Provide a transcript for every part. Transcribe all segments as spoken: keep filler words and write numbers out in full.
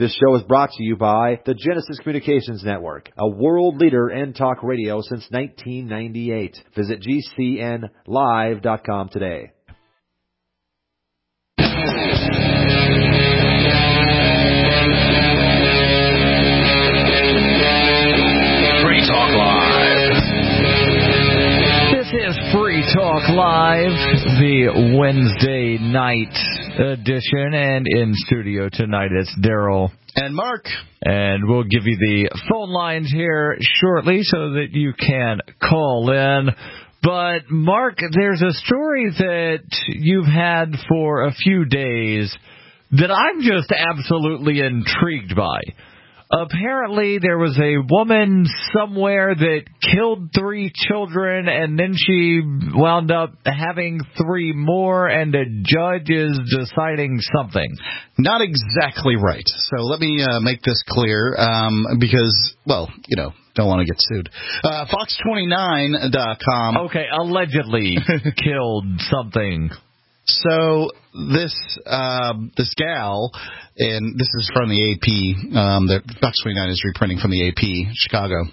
This show is brought to you by the Genesis Communications Network, a world leader in talk radio since nineteen ninety-eight. Visit G C N live dot com today. Free Talk Live. This is Free Talk Live, the Wednesday night edition, and in studio tonight it's Daryl and Mark, and we'll give you the phone lines here shortly so that you can call in. But Mark, there's a story that you've had for a few days that I'm just absolutely intrigued by. Apparently, there was a woman somewhere that killed three children, and then she wound up having three more, and a judge is deciding something. Not exactly right. So let me uh, make this clear, um, because, well, you know, don't want to get sued. Uh, Fox twenty-nine dot com. Okay, allegedly killed something. So this uh, this gal, and this is from the A P, um, the Fox twenty-nine is reprinting from the A P, Chicago.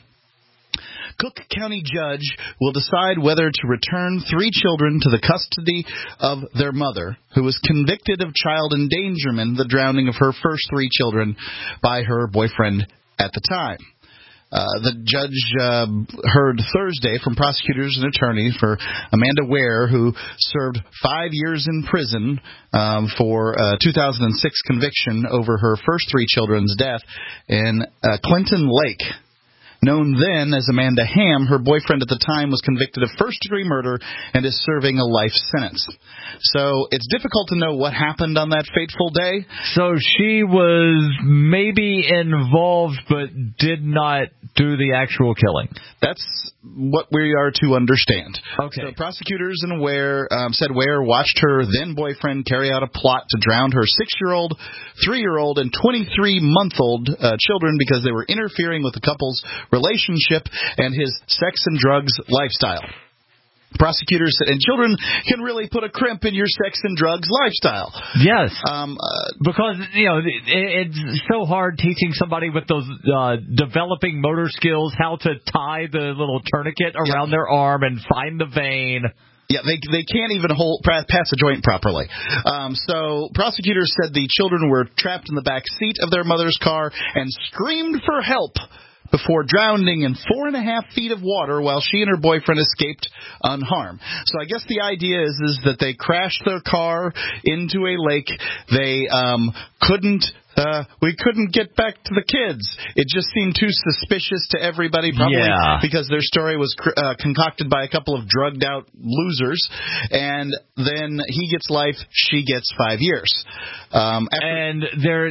Cook County judge will decide whether to return three children to the custody of their mother, who was convicted of child endangerment, the drowning of her first three children by her boyfriend at the time. Uh, the judge uh, heard Thursday from prosecutors and attorneys for Amanda Ware, who served five years in prison um, for a two thousand six conviction over her first three children's death in uh, Clinton Lake. Known then as Amanda Ham, her boyfriend at the time was convicted of first-degree murder and is serving a life sentence. So it's difficult to know what happened on that fateful day. So she was maybe involved but did not do the actual killing. That's what we are to understand. Okay. So prosecutors and Ware um, said Ware watched her then-boyfriend carry out a plot to drown her six-year-old, three-year-old, and twenty-three-month-old uh, children because they were interfering with the couple's relationship and his sex and drugs lifestyle. Prosecutors said, and children can really put a crimp in your sex and drugs lifestyle. Yes. Um, uh, because, you know, it, it's so hard teaching somebody with those uh, developing motor skills how to tie the little tourniquet around yeah. their arm and find the vein. Yeah, they they can't even hold pass a joint properly. Um, so prosecutors said the children were trapped in the back seat of their mother's car and screamed for help before drowning in four and a half feet of water while she and her boyfriend escaped unharmed. So I guess the idea is is that they crashed their car into a lake. They um, couldn't. Uh, we couldn't get back to the kids. It just seemed too suspicious to everybody, probably yeah. because their story was uh, concocted by a couple of drugged-out losers. And then he gets life, she gets five years. Um, after- and there...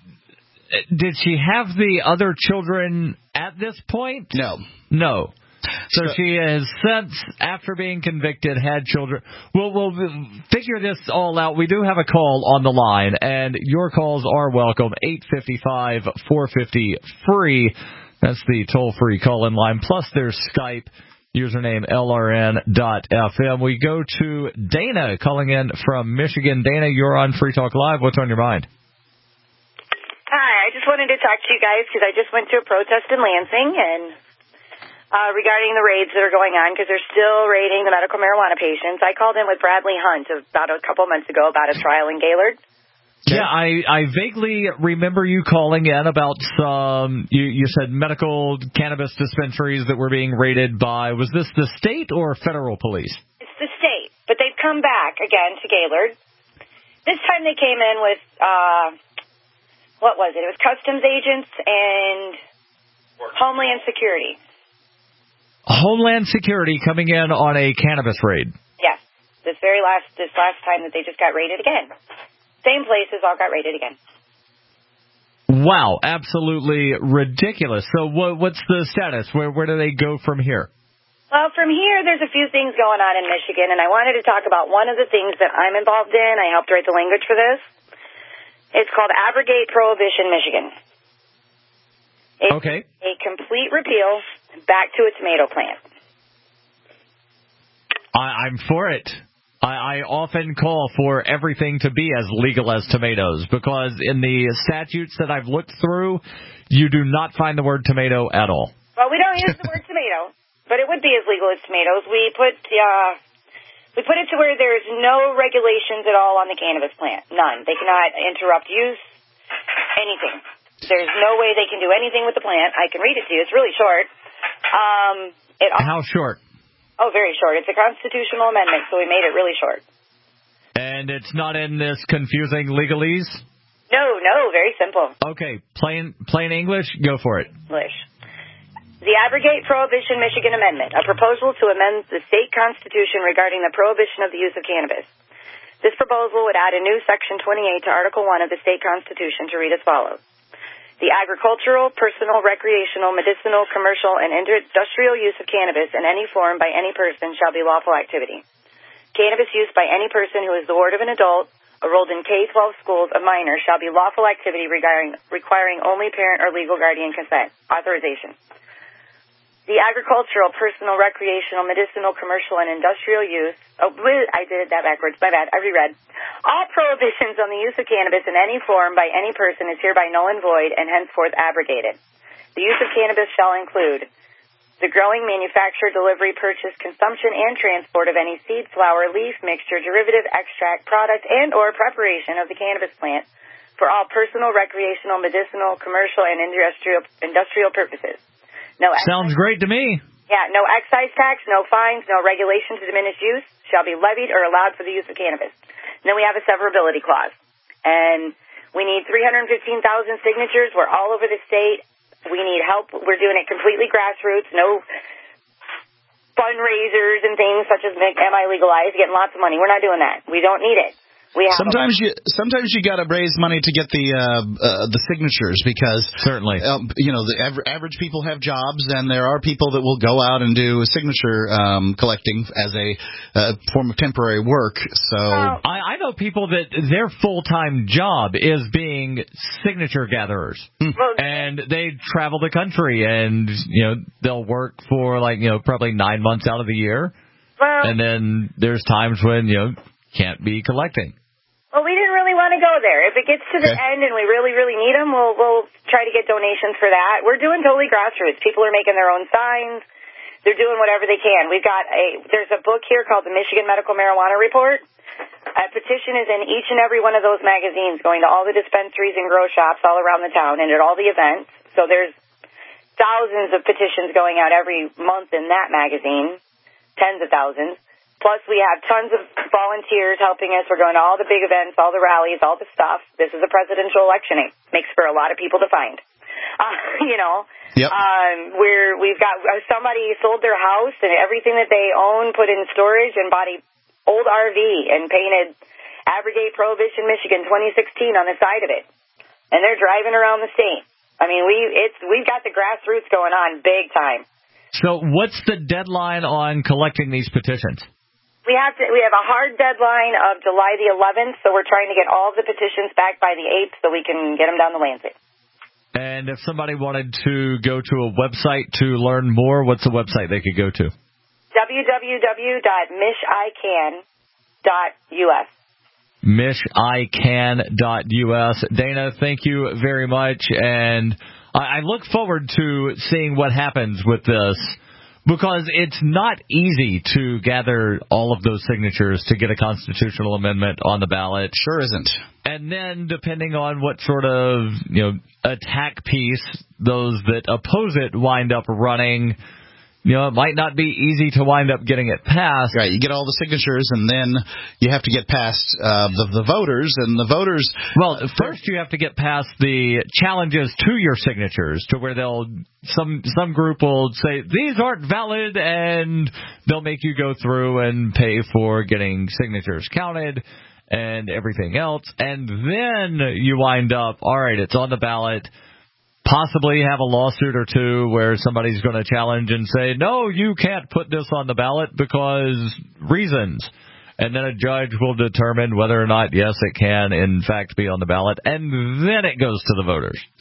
Did she have the other children at this point? No. No. So, so she has since, after being convicted, had children. We'll, we'll figure this all out. We do have a call on the line, and your calls are welcome. eight five five, four five zero, free. That's the toll-free call-in line. Plus, there's Skype, username L R N dot F M. We go to Dana calling in from Michigan. Dana, you're on Free Talk Live. What's on your mind? Hi, I just wanted to talk to you guys because I just went to a protest in Lansing and uh, regarding the raids that are going on because they're still raiding the medical marijuana patients. I called in with Bradley Hunt about a couple months ago about a trial in Gaylord. Yeah, I, I vaguely remember you calling in about some, you, you said medical cannabis dispensaries that were being raided by, was this the state or federal police? It's the state, but they've come back again to Gaylord. This time they came in with... Uh, What was it? It was customs agents and Homeland Security. Homeland Security coming in on a cannabis raid. Yes. This very last this last time that they just got raided again. Same places all got raided again. Wow, absolutely ridiculous. So what, what's the status? Where where do they go from here? Well, from here, there's a few things going on in Michigan, and I wanted to talk about one of the things that I'm involved in. I helped write the language for this. It's called Abrogate Prohibition Michigan. It's okay. a complete repeal back to a tomato plant. I, I'm for it. I, I often call for everything to be as legal as tomatoes, because in the statutes that I've looked through, you do not find the word tomato at all. Well, we don't use the word tomato, but it would be as legal as tomatoes. We put uh, we put it to where there's no regulations at all on the cannabis plant. None. They cannot interrupt use, anything. There's no way they can do anything with the plant. I can read it to you. It's really short. Um, it How short? Oh, very short. It's a constitutional amendment, so we made it really short. And it's not in this confusing legalese? No, no, very simple. Okay, plain plain English, go for it. English. The Abrogate Prohibition Michigan Amendment, a proposal to amend the state constitution regarding the prohibition of the use of cannabis. This proposal would add a new Section twenty-eight to Article one of the state constitution to read as follows. The agricultural, personal, recreational, medicinal, commercial, and industrial use of cannabis in any form by any person shall be lawful activity. Cannabis use by any person who is the ward of an adult, enrolled in K twelve schools, a minor, shall be lawful activity regarding, requiring only parent or legal guardian consent, authorization. The agricultural, personal, recreational, medicinal, commercial, and industrial use, oh, I did that backwards, my bad, I reread. All prohibitions on the use of cannabis in any form by any person is hereby null and void and henceforth abrogated. The use of cannabis shall include the growing, manufacture, delivery, purchase, consumption, and transport of any seed, flower, leaf, mixture, derivative, extract, product, and or preparation of the cannabis plant for all personal, recreational, medicinal, commercial, and industrial industrial purposes. No excise, Sounds great to me. Yeah, no excise tax, no fines, no regulation to diminish use shall be levied or allowed for the use of cannabis. And then we have a severability clause. And we need three hundred fifteen thousand signatures. We're all over the state. We need help. We're doing it completely grassroots, no fundraisers and things such as make Am I Legalized, getting lots of money. We're not doing that. We don't need it. We have sometimes you sometimes you got to raise money to get the uh, uh, the signatures, because certainly um, you know the aver- average people have jobs, and there are people that will go out and do signature um, collecting as a uh, form of temporary work. So well, I, I know people that their full time job is being signature gatherers, well, and they travel the country, and you know they'll work for like you know probably nine months out of the year, well, and then there's times when you know can't be collecting. Well, we didn't really want to go there. If it gets to the okay. end and we really, really need them, we'll we'll try to get donations for that. We're doing totally grassroots. People are making their own signs. They're doing whatever they can. We've got a there's a book here called the Michigan Medical Marijuana Report. A petition is in each and every one of those magazines, going to all the dispensaries and grow shops all around the town and at all the events. So there's thousands of petitions going out every month in that magazine, tens of thousands. Plus, we have tons of volunteers helping us. We're going to all the big events, all the rallies, all the stuff. This is a presidential election. It makes for a lot of people to find. Uh, you know, yep. um, we're, we've got somebody sold their house and everything that they own put in storage and bought an old R V and painted Abrogate Prohibition Michigan twenty sixteen on the side of it. And they're driving around the state. I mean, we it's we've got the grassroots going on big time. So what's the deadline on collecting these petitions? We have to. We have a hard deadline of July the eleventh, so we're trying to get all of the petitions back by the eighth so we can get them down the Lansing. And if somebody wanted to go to a website to learn more, what's the website they could go to? w w w dot mish i can dot u s. mish i can dot u s. Dana, thank you very much, and I look forward to seeing what happens with this. Because it's not easy to gather all of those signatures to get a constitutional amendment on the ballot. Sure isn't. And then depending on what sort of, you know, attack piece those that oppose it wind up running, you know, it might not be easy to wind up getting it passed. Right, you get all the signatures, and then you have to get past uh, the, the voters, and the voters... Well, first you have to get past the challenges to your signatures, to where they'll some some group will say, these aren't valid, and they'll make you go through and pay for getting signatures counted and everything else, and then you wind up, all right, it's on the ballot, possibly have a lawsuit or two where somebody's going to challenge and say, no, you can't put this on the ballot because reasons. And then a judge will determine whether or not, yes, it can, in fact, be on the ballot. And then it goes to the voters.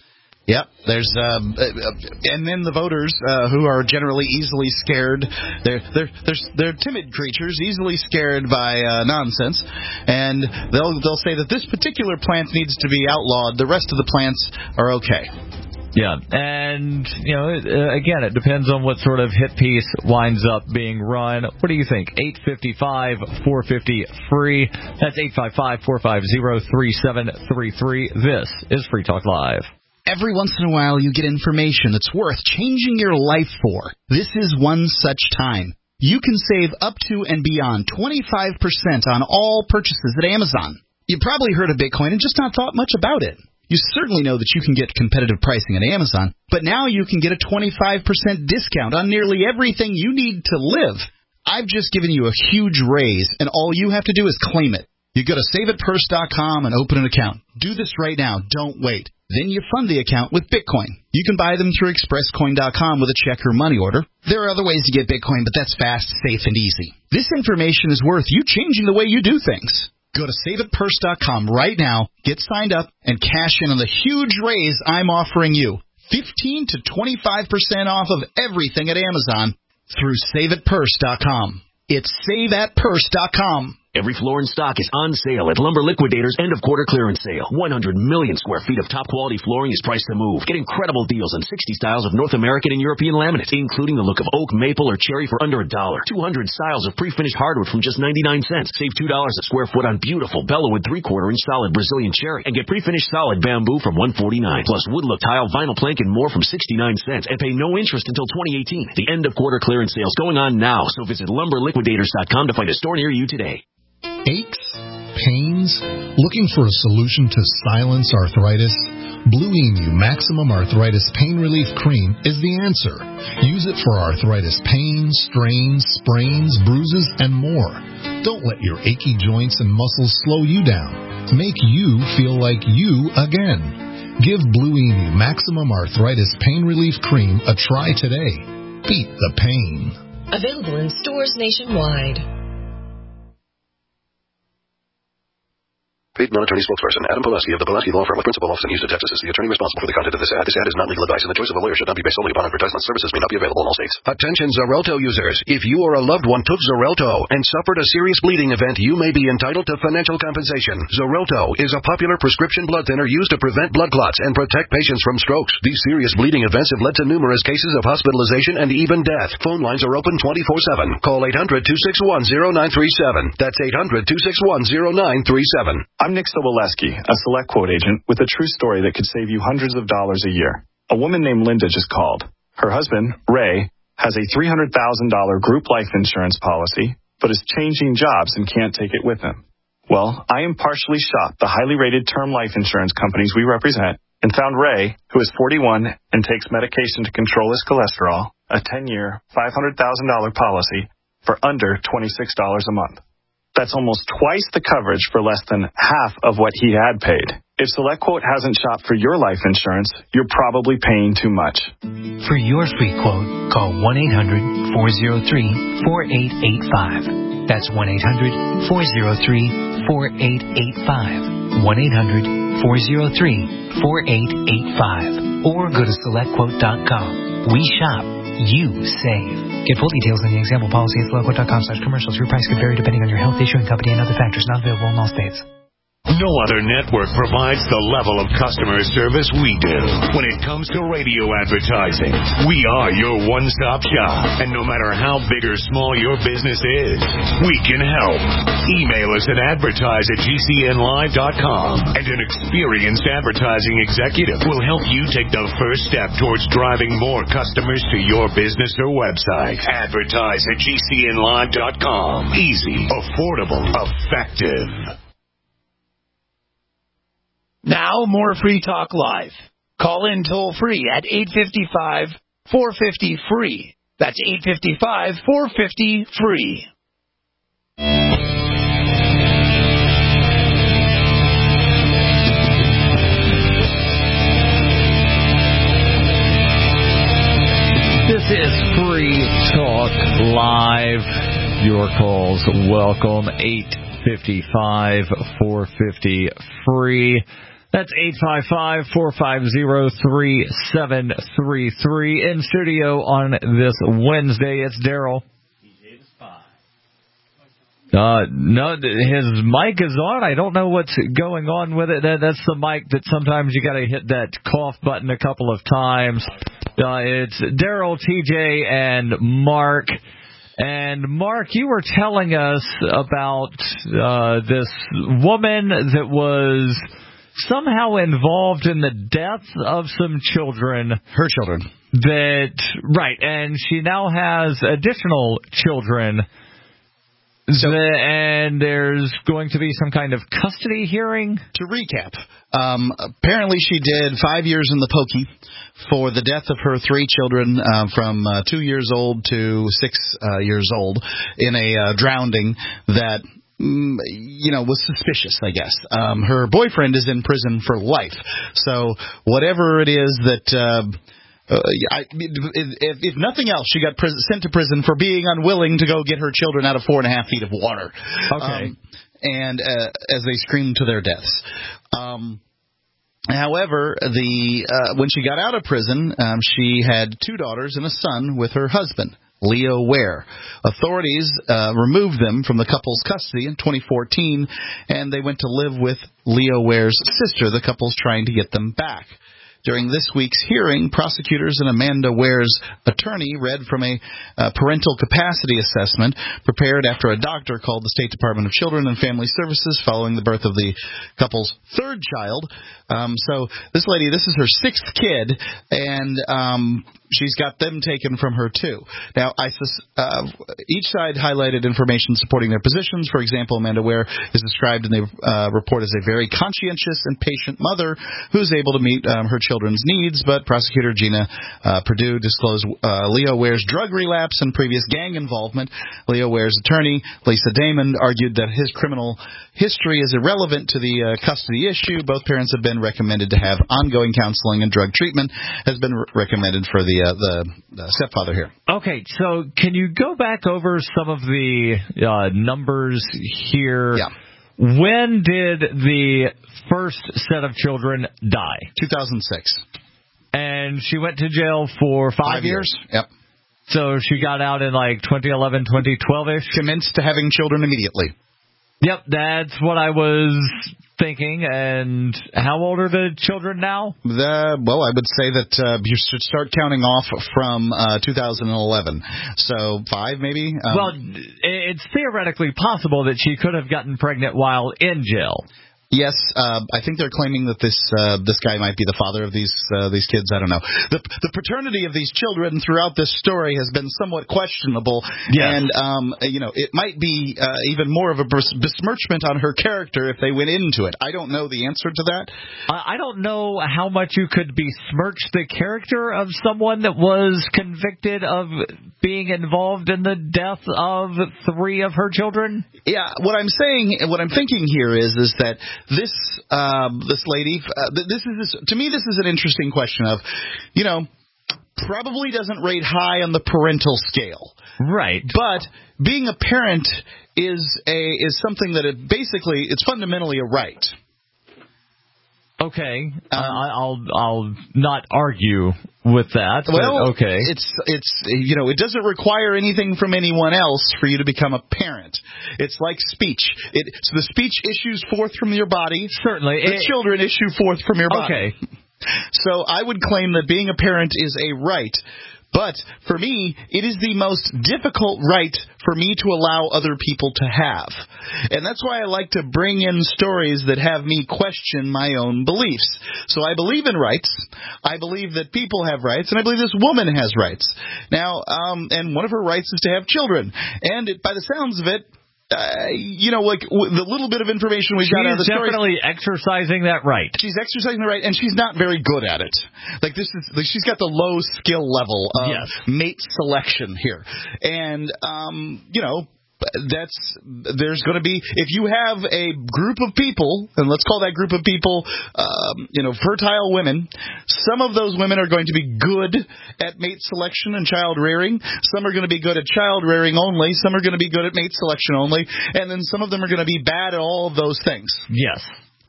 Yep, there's um, and then the voters uh, who are generally easily scared. They're they're they're they're timid creatures, easily scared by uh, nonsense, and they'll they'll say that this particular plant needs to be outlawed. The rest of the plants are okay. Yeah, and, you know, again, it depends on what sort of hit piece winds up being run. What do you think? eight five five, four five zero, free. That's eight five five, four five zero, three seven three three. This is Free Talk Live. Every once in a while you get information that's worth changing your life for. This is one such time. You can save up to and beyond twenty-five percent on all purchases at Amazon. You probably heard of Bitcoin and just not thought much about it. You certainly know that you can get competitive pricing at Amazon, but now you can get a twenty-five percent discount on nearly everything you need to live. I've just given you a huge raise, and all you have to do is claim it. You go to save it purse dot com and open an account. Do this right now. Don't wait. Then you fund the account with Bitcoin. You can buy them through express coin dot com with a check or money order. There are other ways to get Bitcoin, but that's fast, safe, and easy. This information is worth you changing the way you do things. Go to save it purse dot com right now, get signed up, and cash in on the huge raise I'm offering you. fifteen to twenty-five percent off of everything at Amazon through save it purse dot com. It's save it purse dot com. Every floor in stock is on sale at Lumber Liquidators' end-of-quarter clearance sale. one hundred million square feet of top-quality flooring is priced to move. Get incredible deals on sixty styles of North American and European laminate, including the look of oak, maple, or cherry for under a dollar. two hundred styles of pre-finished hardwood from just ninety-nine cents. Save two dollars a square foot on beautiful Bellawood three-quarter inch solid Brazilian cherry. And get pre-finished solid bamboo from one forty-nine. Plus wood look tile, vinyl plank, and more from sixty-nine cents. And pay no interest until twenty eighteen. The end-of-quarter clearance sale is going on now, so visit lumber liquidators dot com to find a store near you today. Aches? Pains? Looking for a solution to silence arthritis? Blue Emu Maximum Arthritis Pain Relief Cream is the answer. Use it for arthritis pain, strains, sprains, bruises, and more. Don't let your achy joints and muscles slow you down. Make you feel like you again. Give Blue Emu Maximum Arthritis Pain Relief Cream a try today. Beat the pain. Available in stores nationwide. Paid non-attorney spokesperson Adam Pulaski of the Pulaski Law Firm with principal office in Houston, Texas, is the attorney responsible for the content of this ad. This ad is not legal advice, and the choice of a lawyer should not be based solely upon advertisement. Services may not be available in all states. Attention Xarelto users. If you or a loved one took Xarelto and suffered a serious bleeding event, you may be entitled to financial compensation. Xarelto is a popular prescription blood thinner used to prevent blood clots and protect patients from strokes. These serious bleeding events have led to numerous cases of hospitalization and even death. Phone lines are open twenty-four seven. Call eight hundred, two six one, zero nine three seven. That's eight hundred, two six one, zero nine three seven. I'm Nick Soboleski, a Select Quote agent with a true story that could save you hundreds of dollars a year. A woman named Linda just called. Her husband, Ray, has a three hundred thousand dollars group life insurance policy, but is changing jobs and can't take it with him. Well, I impartially shopped the highly rated term life insurance companies we represent and found Ray, who is forty-one and takes medication to control his cholesterol, a ten-year, five hundred thousand dollars policy for under twenty-six dollars a month. That's almost twice the coverage for less than half of what he had paid. If SelectQuote hasn't shopped for your life insurance, you're probably paying too much. For your free quote, call one eight hundred, four oh three, four eight eight five. That's one eight hundred, four oh three, four eight eight five. one eight hundred, four oh three, four eight eight five. Or go to select quote dot com. We shop. You save. Get full details on the example policy at select quote dot com slash commercials. Your price could vary depending on your health, issuing company, and other factors. Not available in all states. No other network provides the level of customer service we do. When it comes to radio advertising, we are your one-stop shop. And no matter how big or small your business is, we can help. Email us at advertise at G C N live dot com, and an experienced advertising executive will help you take the first step towards driving more customers to your business or website. Advertise at G C N live dot com. Easy, affordable, effective. Now, more Free Talk Live. Call in toll-free at eight five five, four five zero, free. That's eight five five, four five zero, free. This is Free Talk Live. Your calls welcome. eight five five, four five zero, free. That's eight five five, four five zero, three seven three three. In studio on this Wednesday, it's Daryl. Uh, no, his mic is on. I don't know what's going on with it. That, that's the mic that sometimes you got to hit that cough button a couple of times. Uh, it's Daryl, T J, and Mark. And Mark, you were telling us about uh, this woman that was somehow involved in the death of some children. Her children. That, right, and she now has additional children. So, the, and there's going to be some kind of custody hearing? To recap, um, apparently she did five years in the pokey for the death of her three children uh, from uh, two years old to six uh, years old in a uh, drowning that... you know, was suspicious, I guess. Um, her boyfriend is in prison for life. So whatever it is that, uh, uh, I, if, if nothing else, she got prison, sent to prison for being unwilling to go get her children out of four and a half feet of water. Okay. Um, and uh, as they screamed to their deaths. Um, However, the uh, when she got out of prison, um, she had two daughters and a son with her husband, Leo Ware. Authorities uh, removed them from the couple's custody in twenty fourteen, and they went to live with Leo Ware's sister. The couple's trying to get them back. During this week's hearing, prosecutors and Amanda Ware's attorney read from a uh, parental capacity assessment prepared after a doctor called the State Department of Children and Family Services following the birth of the couple's third child. Um, so this lady, this is her sixth kid, and um, she's got them taken from her too. Now, I uh, each side highlighted information supporting their positions. For example, Amanda Ware is described in the uh, report as a very conscientious and patient mother who's able to meet um, her children's needs, but prosecutor Gina uh, Perdue disclosed uh, Leo Ware's drug relapse and previous gang involvement. Leo Ware's attorney, Lisa Damon, argued that his criminal history is irrelevant to the uh, custody issue. Both parents have been recommended to have ongoing counseling, and drug treatment has been re- recommended for the, uh, the the stepfather here. Okay, so can you go back over some of the uh, numbers here? Yeah. When did the first set of children die? two thousand six. And she went to jail for five, five years? years? Yep. So she got out in like twenty eleven, twenty twelve-ish? Commenced to having children immediately. Yep, that's what I was thinking. And how old are the children now? The, well, I would say that uh, you should start counting off from uh, two thousand eleven. So five, maybe? Um, well, it's theoretically possible that she could have gotten pregnant while in jail. Yes, uh, I think they're claiming that this uh, this guy might be the father of these uh, these kids. I don't know. The the paternity of these children throughout this story has been somewhat questionable, yes. and um, you know, it might be uh, even more of a besmirchment on her character if they went into it. I don't know the answer to that. I don't know how much you could besmirch the character of someone that was convicted of being involved in the death of three of her children. Yeah, what I'm saying, what I'm thinking here is, is that this um, this lady, uh, this is to me, this is an interesting question of, you know, probably doesn't rate high on the parental scale, right? But being a parent is a is something that it basically it's fundamentally a right. Okay, um, I'll I'll not argue with that. Well, but okay, it's it's you know it doesn't require anything from anyone else for you to become a parent. It's like speech. It so the speech issues forth from your body. Certainly, the it, children issue forth from your body. Okay, so I would claim that being a parent is a right. But for me, it is the most difficult right for me to allow other people to have. And that's why I like to bring in stories that have me question my own beliefs. So I believe in rights. I believe that people have rights. And I believe this woman has rights. Now, um, and one of her rights is to have children. And it, by the sounds of it, Uh, you know, like w- the little bit of information we got out of the story. She's definitely exercising that right. She's exercising the right, and she's not very good at it. Like this is, like she's got the low skill level of yes. mate selection here, and um, you know. That's there's going to be if you have a group of people, and let's call that group of people, um, you know, fertile women. Some of those women are going to be good at mate selection and child rearing. Some are going to be good at child rearing only. Some are going to be good at mate selection only, and then some of them are going to be bad at all of those things. Yes.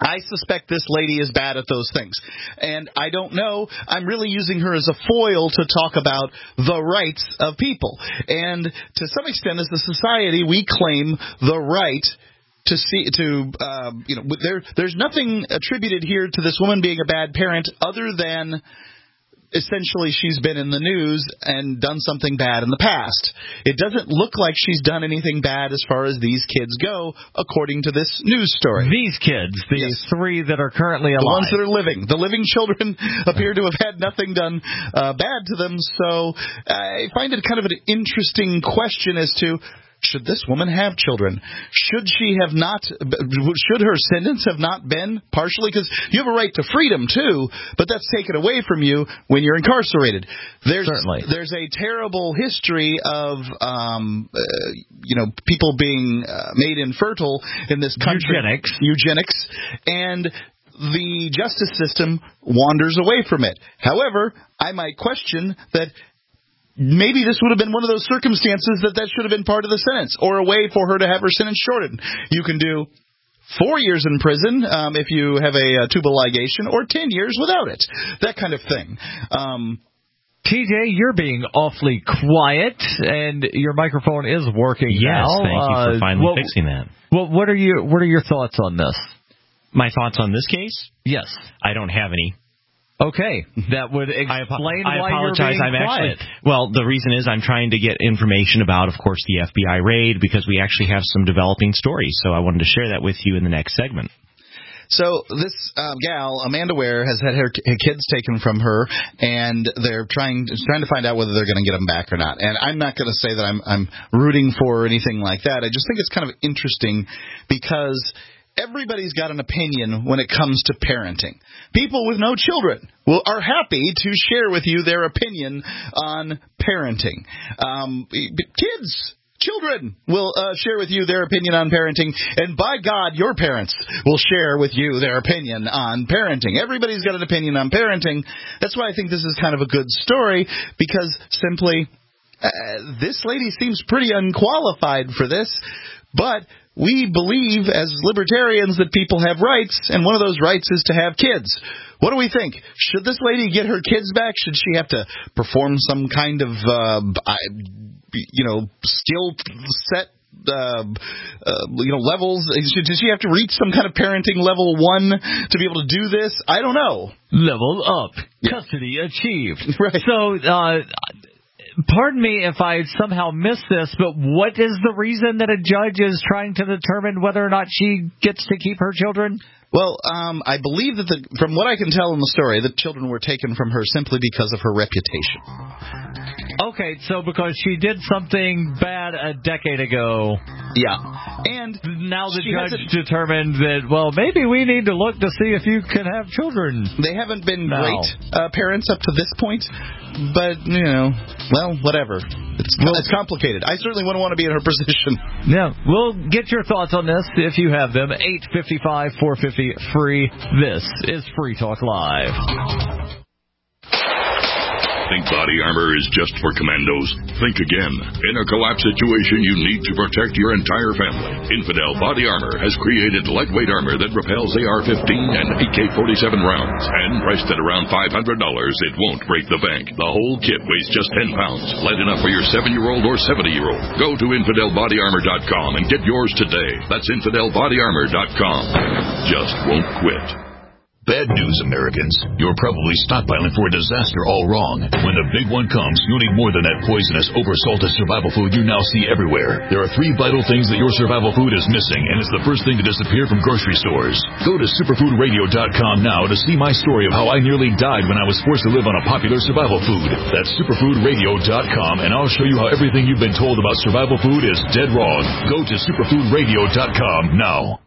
I suspect this lady is bad at those things. And I don't know. I'm really using her as a foil to talk about the rights of people. And to some extent, as a society, we claim the right to see to uh, you know there there's nothing attributed here to this woman being a bad parent other than essentially she's been in the news and done something bad in the past. It doesn't look like she's done anything bad as far as these kids go, according to this news story. These kids, the yes. three that are currently alive. The ones that are living. The living children appear to have had nothing done uh, bad to them, so I find it kind of an interesting question as to, should this woman have children? Should she have not, should her sentence have not been partially? Because you have a right to freedom, too, but that's taken away from you when you're incarcerated. There's, Certainly. There's a terrible history of, um, uh, you know, people being uh, made infertile in this country. Eugenics. Eugenics. And the justice system wanders away from it. However, I might question that maybe this would have been one of those circumstances that that should have been part of the sentence, or a way for her to have her sentence shortened. You can do four years in prison um, if you have a, a tubal ligation, or ten years without it. That kind of thing. Um, T J, you're being awfully quiet, and your microphone is working yes, now. Yes, thank you for uh, finally well, fixing that. Well, what are your what are your thoughts on this? My thoughts on this case? Yes. I don't have any. Okay, that would explain I, I why apologize. you're being I'm quiet. Actually, well, the reason is I'm trying to get information about, of course, the F B I raid, because we actually have some developing stories. So I wanted to share that with you in the next segment. So this uh, gal, Amanda Ware, has had her, her kids taken from her, and they're trying trying to find out whether they're going to get them back or not. And I'm not going to say that I'm I'm rooting for or anything like that. I just think it's kind of interesting because everybody's got an opinion when it comes to parenting. People with no children will are happy to share with you their opinion on parenting. Um, kids, children will uh, share with you their opinion on parenting, and by God, your parents will share with you their opinion on parenting. Everybody's got an opinion on parenting. That's why I think this is kind of a good story, because simply uh, this lady seems pretty unqualified for this, but we believe as libertarians that people have rights, and one of those rights is to have kids. What do we think? Should this lady get her kids back? Should she have to perform some kind of, uh, you know, skill set, uh, uh, you know, levels? Does she have to reach some kind of parenting level one to be able to do this? I don't know. Level up. Yeah. Custody achieved. Right. So, uh... pardon me if I somehow missed this, but what is the reason that a judge is trying to determine whether or not she gets to keep her children? Well, um, I believe that the, from what I can tell in the story, the children were taken from her simply because of her reputation. Okay, so because she did something bad a decade ago. Yeah. And now the judge determined that, well, maybe we need to look to see if you can have children. They haven't been no. great uh, parents up to this point, but, you know, well, whatever. It's, well, it's complicated. I certainly wouldn't want to be in her position. Yeah, we'll get your thoughts on this if you have them. eight five five, four five zero, free. This is Free Talk Live. Think body armor is just for commandos? Think again. In a collapse situation, you need to protect your entire family. Infidel Body Armor has created lightweight armor that repels A R fifteen and A K forty-seven rounds. And priced at around five hundred dollars, it won't break the bank. The whole kit weighs just ten pounds, light enough for your seven-year-old or seventy-year-old. Go to infidel body armor dot com and get yours today. That's infidel body armor dot com. Just won't quit. Bad news, Americans. You're probably stockpiling for a disaster all wrong. When the big one comes, you'll need more than that poisonous, oversalted survival food you now see everywhere. There are three vital things that your survival food is missing, and it's the first thing to disappear from grocery stores. Go to superfood radio dot com now to see my story of how I nearly died when I was forced to live on a popular survival food. That's superfood radio dot com, and I'll show you how everything you've been told about survival food is dead wrong. Go to superfood radio dot com now.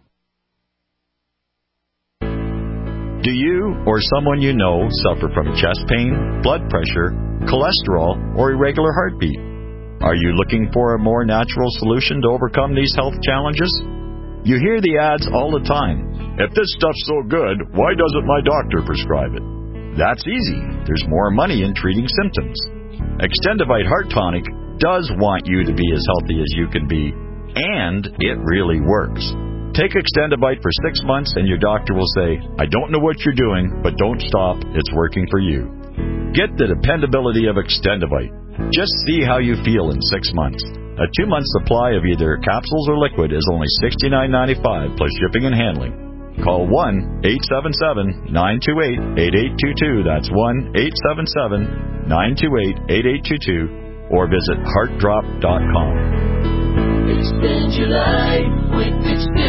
Do you or someone you know suffer from chest pain, blood pressure, cholesterol, or irregular heartbeat? Are you looking for a more natural solution to overcome these health challenges? You hear the ads all the time. If this stuff's so good, why doesn't my doctor prescribe it? That's easy. There's more money in treating symptoms. Extendivite Heart Tonic does want you to be as healthy as you can be, and it really works. Take Extendivite for six months and your doctor will say, I don't know what you're doing, but don't stop. It's working for you. Get the dependability of Extendivite. Just see how you feel in six months. A two-month supply of either capsules or liquid is only sixty-nine ninety-five plus shipping and handling. Call one eight seven seven, nine two eight, eight eight two two. That's one eight seven seven, nine two eight, eight eight two two. Or visit heart drop dot com. Extend your life with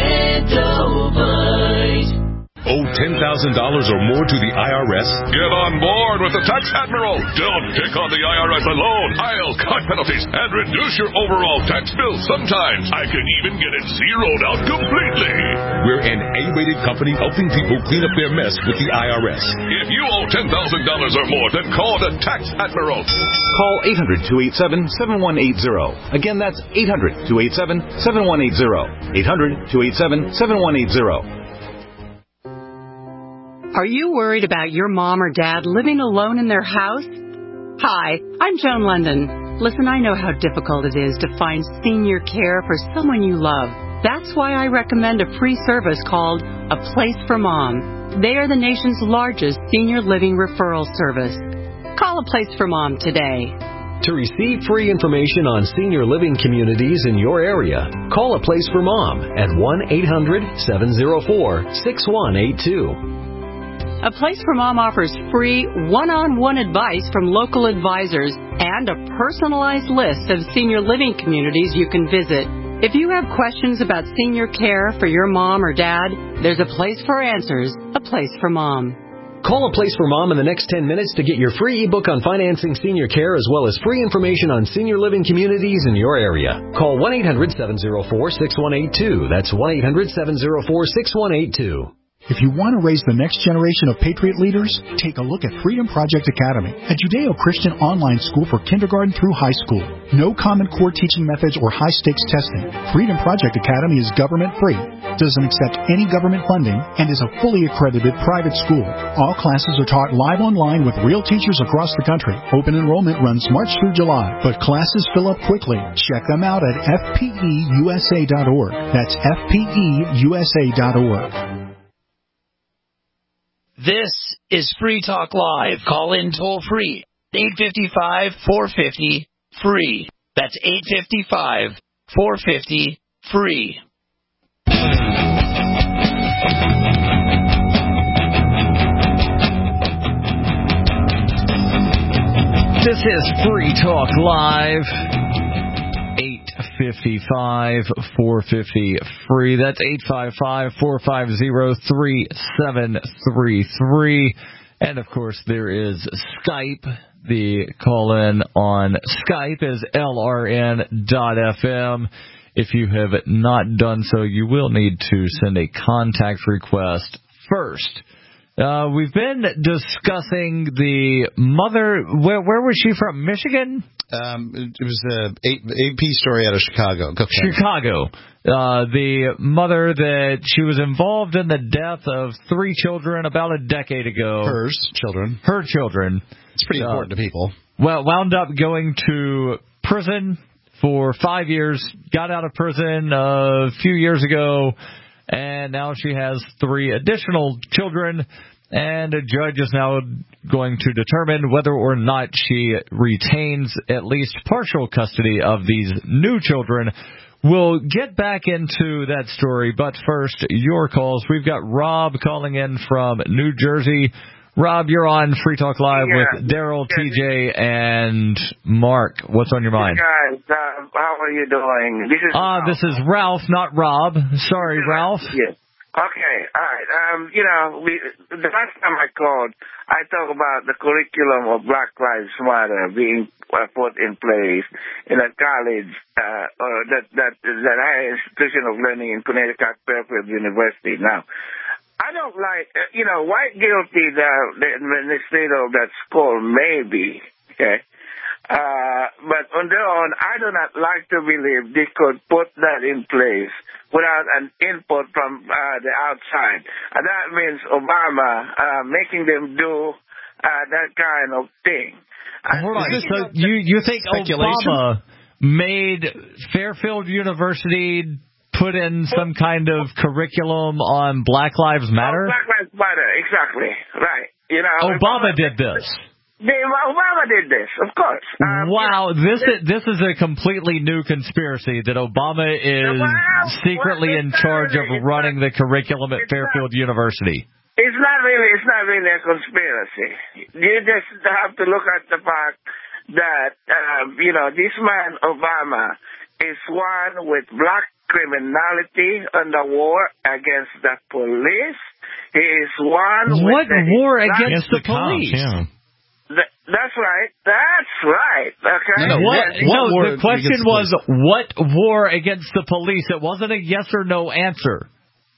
Extendivite. Owe ten thousand dollars or more to the I R S? Get on board with the Tax Admiral. Don't take on the I R S alone. I'll cut penalties and reduce your overall tax bill. Sometimes I can even get it zeroed out completely. We're an A-rated company helping people clean up their mess with the I R S. If you owe ten thousand dollars or more, then call the Tax Admiral. Call eight hundred, two eight seven, seven one eight zero. Again, that's eight hundred, two eight seven, seven one eight zero. eight hundred, two eight seven, seven one eight zero. Are you worried about your mom or dad living alone in their house? Hi, I'm Joan London. Listen, I know how difficult it is to find senior care for someone you love. That's why I recommend a free service called A Place for Mom. They are the nation's largest senior living referral service. Call A Place for Mom today. To receive free information on senior living communities in your area, call A Place for Mom at one eight hundred, seven oh four, six one eight two. A Place for Mom offers free one-on-one advice from local advisors and a personalized list of senior living communities you can visit. If you have questions about senior care for your mom or dad, there's a place for answers, A Place for Mom. Call A Place for Mom in the next ten minutes to get your free ebook on financing senior care as well as free information on senior living communities in your area. Call one eight hundred, seven oh four, six one eight two. That's one eight hundred, seven oh four, six one eight two. If you want to raise the next generation of Patriot leaders, take a look at Freedom Project Academy, a Judeo-Christian online school for kindergarten through high school. No Common Core teaching methods or high-stakes testing. Freedom Project Academy is government-free, doesn't accept any government funding, and is a fully accredited private school. All classes are taught live online with real teachers across the country. Open enrollment runs March through July, but classes fill up quickly. Check them out at F P E U S A dot org. That's F P E U S A dot org. This is Free Talk Live. Call in toll free. eight five five, four five zero, free. That's eight five five, four five zero, free. This is Free Talk Live. eight five five, four five zero, free. That's eight five five, four five zero, three seven three three. And, of course, there is Skype. The call-in on Skype is L R N dot F M. If you have not done so, you will need to send a contact request first. Uh, we've been discussing the mother. Where, where was she from? Michigan? Um, it was a A P story out of Chicago. Go Chicago. Uh, the mother that she was involved in the death of three children about a decade ago. Hers children. Her children. It's pretty important uh, to people. Well, wound up going to prison for five years. Got out of prison a few years ago, and now she has three additional children. And a judge is now going to determine whether or not she retains at least partial custody of these new children. We'll get back into that story, but first, your calls. We've got Rob calling in from New Jersey. Rob, you're on Free Talk Live yeah. with Daryl, yeah. T J, and Mark. What's on your mind? Hey guys, uh, how are you doing? This is uh, this is Ralph, not Rob. Sorry, Ralph. Yes. Okay, all right. Um, you know, we, the last time I called, I talked about the curriculum of Black Lives Matter being uh, put in place in a college, uh, or that that that higher institution of learning in Connecticut, Fairfield University. Now, I don't like, uh, you know, white guilty the, the administrator of that school, maybe, okay. Uh, but on their own, I do not like to believe they could put that in place without an input from uh, the outside. And that means Obama uh, making them do uh, that kind of thing. Hold on. Is this a, you, you think Obama made Fairfield University put in some kind of curriculum on Black Lives Matter? Oh, Black Lives Matter, exactly. Right. You know, Obama did this. They, Obama did this, of course. Um, Wow, you know, this is, this is a completely new conspiracy that Obama is well, secretly well, in charge of it's running the curriculum at Fairfield not, University. It's not really, it's not really a conspiracy. You just have to look at the fact that, um, you know, this man, Obama, is one with black criminality and the war against the police. He is one What with the war black, against the police? Yeah. Th- that's right. That's right. Okay. No, what, And- no and- the question was, what war against the police? It wasn't a yes or no answer.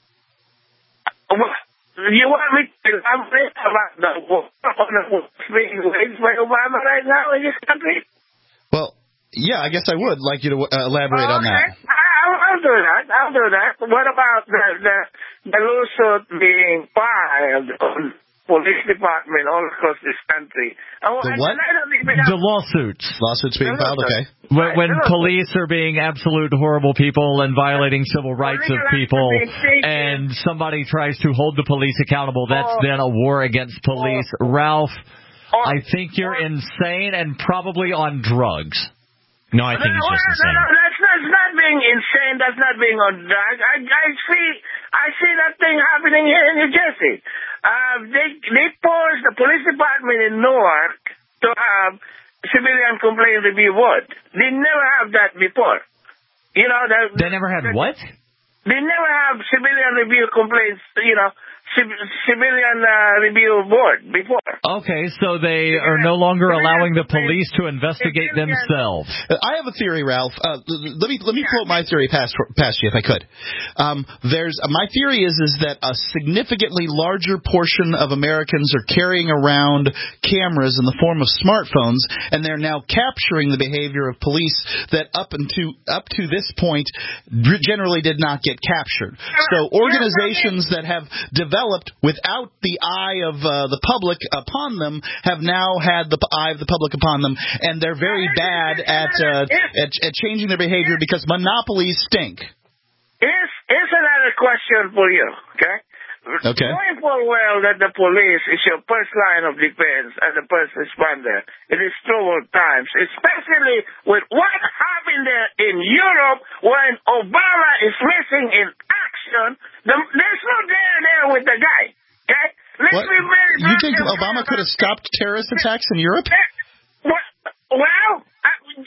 Well, you want me to elaborate about the war on the war being waged by Obama right now in this country? Well, yeah, I guess I would like you to uh, elaborate on Okay. that. I'll, I'll do that. I'll do that. What about the the, the lawsuit being filed on police department all across this country? Oh, The I- what? I don't even have- The lawsuits. Lawsuits being The filed, okay. lawsuits. When, Right, when the lawsuits. police are being absolute horrible people and violating civil rights of people, and somebody tries to hold the police accountable, that's Oh. then a war against police. Ralph, Oh. I think you're insane and probably on drugs. No, I think no, he's just no, insane. no, no, that's, that's not being insane. That's not being on drug. I, I see, I see that thing happening here in New Jersey. Uh, they, they forced the police department in Newark to have civilian complaint review board. They never have that before. You know, the, They never had the, what? They never have civilian review complaints, you know, civ- civilian uh, review board before. Okay, so they are no longer allowing the police to investigate themselves. I have a theory, Ralph. Uh, let me let me quote my theory past past you, if I could. Um, there's uh, my theory is is that a significantly larger portion of Americans are carrying around cameras in the form of smartphones, and they're now capturing the behavior of police that up into up to this point generally did not get captured. So organizations that have developed without the eye of uh, the public upon them have now had the eye of the public upon them, and they're very bad at uh, at, at changing their behavior because monopolies stink. Here's, here's another question for you, okay? Okay. Knowing full well that the police is your first line of defense and the first responder in these troubled times, especially with what happened there in Europe when Obama is missing in action, the, there's no there there with the guy, okay? Let's What? be very You think blunt and Obama clear could have about stopped terrorist attacks in Europe? Well, well uh,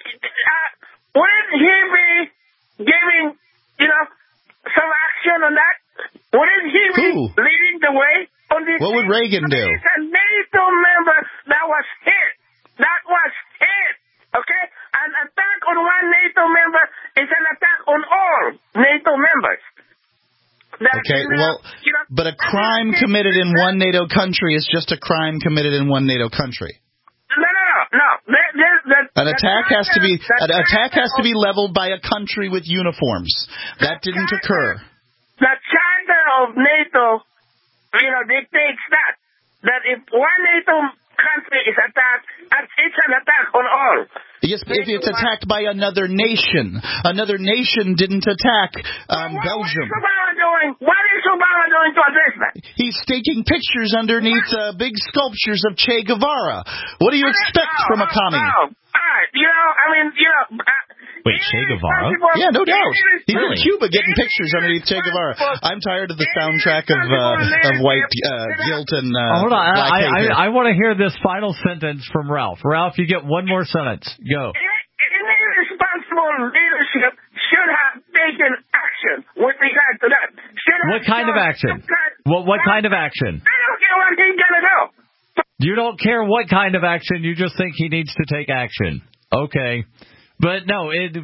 uh, wouldn't he be giving, you know, some action on that? Wouldn't he be Who? leading the way on this? What would Reagan do? It's a NATO member that was hit. That was hit. Okay? An attack on one NATO member is an attack on all NATO members. That, Okay, you know, well, you know, but a crime committed in one NATO country is just a crime committed in one NATO country. No, no, no, no. There, there, there, An attack has to be the an attack has to be charter leveled by a country with uniforms. That didn't occur. The charter of NATO, you know, dictates that. That if one NATO country is attacked, it's an attack on all. Yes, but if it's attacked by another nation, another nation didn't attack um, what, Belgium. What is Obama doing? What is Obama doing to address that? He's taking pictures underneath uh, big sculptures of Che Guevara. What do you expect from a commie? Oh, all right. You know, I mean, you know. Uh, Wait, Che Guevara? Yeah, no doubt. He's Really? in Cuba getting pictures underneath Che Guevara. I'm tired of the soundtrack of uh, of white uh, guilt and uh, Hold on, black I, hate. I, I want to hear this final sentence from Ralph. Ralph, you get one more sentence. Go. Any responsible leadership should have taken action with regard to that. Should have What kind of shown action? some kind- What what kind of action? I don't care what he's gonna do. You don't care what kind of action. You just think he needs to take action. Okay, but no, it.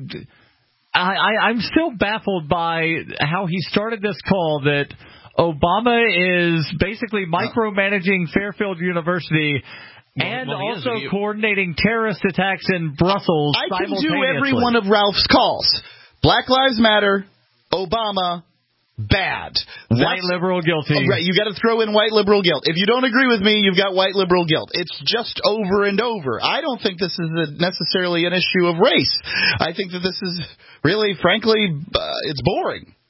I, I I'm still baffled by how he started this call that Obama is basically micromanaging Fairfield University. And well, he is. also You- coordinating terrorist attacks in Brussels I can do simultaneously. every one of Ralph's calls. Black Lives Matter, Obama, bad. White That's- liberal guilty. Oh, right, you got to throw in white liberal guilt. If you don't agree with me, you've got white liberal guilt. It's just over and over. I don't think this is a, necessarily an issue of race. I think that this is really, frankly, uh, it's boring.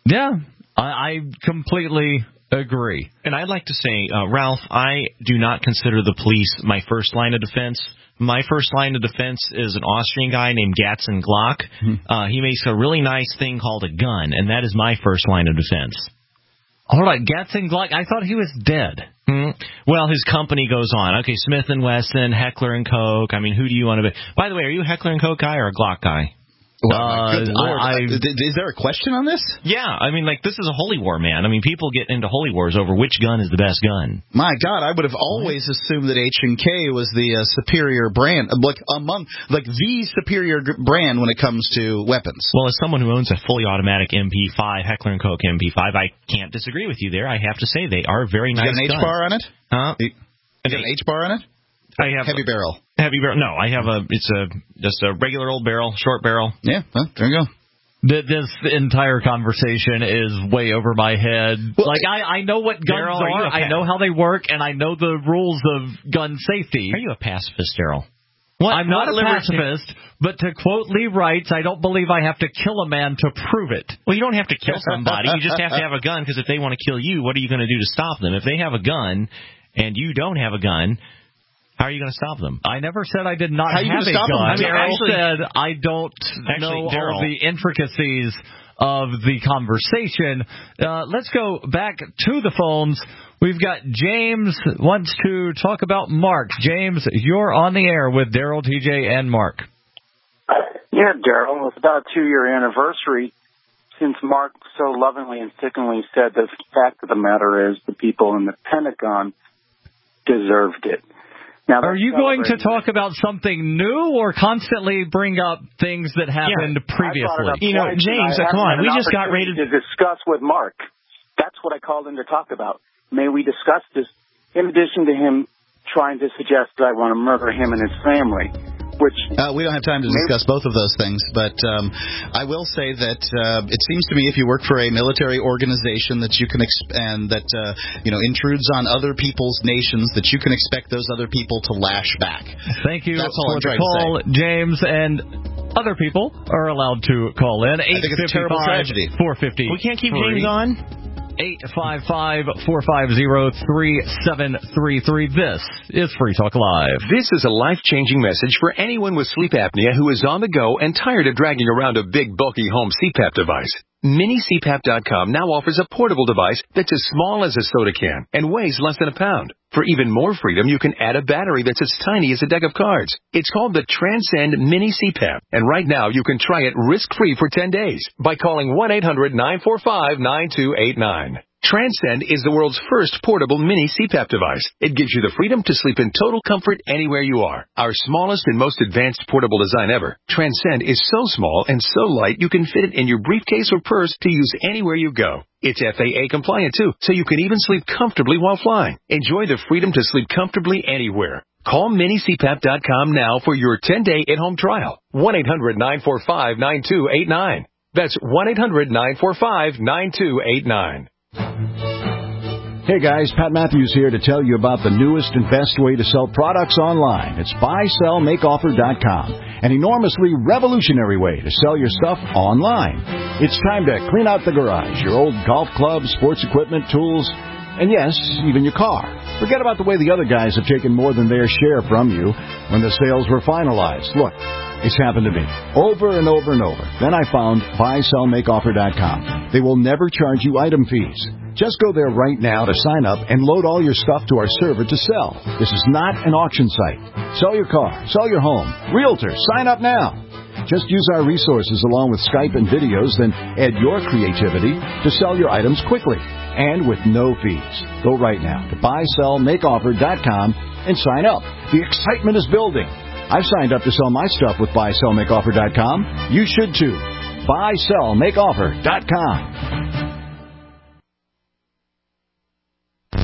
Yeah, I, I completely agree. And I'd like to say, uh, Ralph, I do not consider the police my first line of defense. My first line of defense is an Austrian guy named Gatzen Glock. Mm-hmm. Uh, he makes a really nice thing called a gun, and that is my first line of defense. Hold on, Gatzen Glock? I thought he was dead. Mm-hmm. Well, his company goes on. Okay, Smith and Wesson, Heckler and Koch. I mean, who do you want to be? By the way, are you a Heckler and Koch guy or a Glock guy? Well, uh, good Lord. I, I, is there a question on this? Yeah, I mean, like, this is a holy war, man. I mean, people get into holy wars over which gun is the best gun. My God, I would have always assumed that H and K was the uh, superior brand, like among, like the superior g- brand when it comes to weapons. Well, as someone who owns a fully automatic M P five, Heckler and Koch M P five, I can't disagree with you there. I have to say they are very you nice guns. You got an H bar on it? Huh? You, you got an H bar on it? I have heavy barrel. Heavy barrel. No, I have a. It's a just a regular old barrel, short barrel. Yeah, well, there you go. This entire conversation is way over my head. Well, like I, I know what guns Daryl, are, are I know how they work, and I know the rules of gun safety. Are you a pacifist, Daryl? What? I'm not what a pacifist, but to quote Lee Wrights, I don't believe I have to kill a man to prove it. Well, you don't have to kill somebody. You just have to have a gun, because if they want to kill you, what are you going to do to stop them? If they have a gun and you don't have a gun, how are you going to stop them? I never said I did not How have a stop gun. Them? I mean, Daryl actually, said I don't actually, know Daryl, all the intricacies of the conversation. Uh, let's go back to the phones. We've got James wants to talk about Mark. James, you're on the air with Daryl, T J, and Mark. Yeah, Daryl, it's about a two-year anniversary since Mark so lovingly and sickeningly said the fact of the matter is the people in the Pentagon deserved it. Now, are you going to talk about something new or constantly bring up things that happened yeah, previously? You know, James, come on. We just got ready to discuss with Mark. That's what I called him to talk about. May we discuss this in addition to him trying to suggest that I want to murder him and his family? Which uh, we don't have time to discuss both of those things, but um, I will say that uh, it seems to me if you work for a military organization that you can exp- and that uh, you know intrudes on other people's nations, that you can expect those other people to lash back. Thank you That's all for I'm the trying call, to say. James, and other people are allowed to call in. I think it's a terrible tragedy. four fifty. We can't keep James on. eight five five, four five zero, three seven three three. This is Free Talk Live. This is a life-changing message for anyone with sleep apnea who is on the go and tired of dragging around a big, bulky home C PAP device. Mini C PAP dot com now offers a portable device that's as small as a soda can and weighs less than a pound. For even more freedom, you can add a battery that's as tiny as a deck of cards. It's called the Transcend Mini C PAP, and right now you can try it risk-free for ten days by calling one eight hundred nine four five nine two eight nine. Transcend is the world's first portable mini C PAP device. It gives you the freedom to sleep in total comfort anywhere you are. Our smallest and most advanced portable design ever, Transcend is so small and so light you can fit it in your briefcase or purse to use anywhere you go. It's F A A compliant too, so you can even sleep comfortably while flying. Enjoy the freedom to sleep comfortably anywhere. Call mini C PAP dot com now for your ten-day at-home trial. one eight hundred nine four five nine two eight nine. That's one eight hundred nine four five nine two eight nine. Hey guys, Pat Matthews here to tell you about the newest and best way to sell products online. It's buy sell make offer dot com, an enormously revolutionary way to sell your stuff online. It's time to clean out the garage, your old golf clubs, sports equipment, tools, and yes, even your car. Forget about the way the other guys have taken more than their share from you when the sales were finalized. Look, it's happened to me over and over and over. Then I found buy sell make offer dot com. They will never charge you item fees. Just go there right now to sign up and load all your stuff to our server to sell. This is not an auction site. Sell your car, sell your home. Realtor, sign up now. Just use our resources along with Skype and videos, then add your creativity to sell your items quickly and with no fees. Go right now to buy sell make offer dot com and sign up. The excitement is building. I've signed up to sell my stuff with buy sell make offer dot com. You should too. buy sell make offer dot com.